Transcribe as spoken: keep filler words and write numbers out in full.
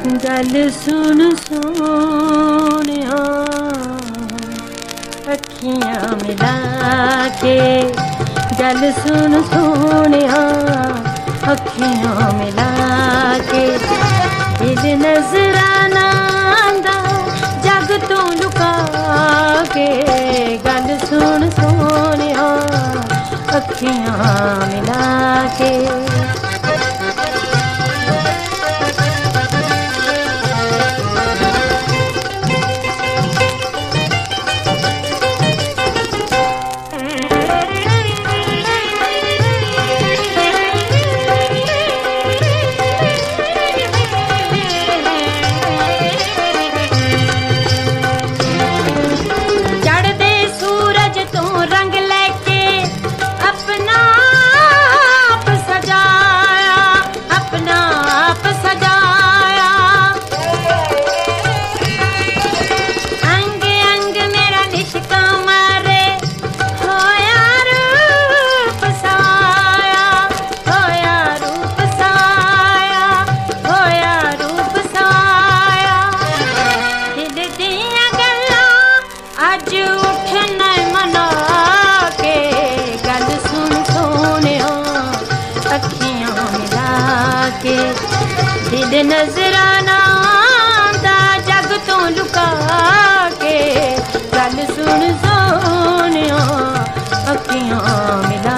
गल सुन सोनिया अखियां मिला के, गल सुन सोनिया अखियां मिला के। दिल नजराना आंदा जग तो लुका के, गल सुन सोनिया अखियां मिला के। दिल नजराना आंदा जग तो लुका के, गल सुन सोनिया अखियां मिला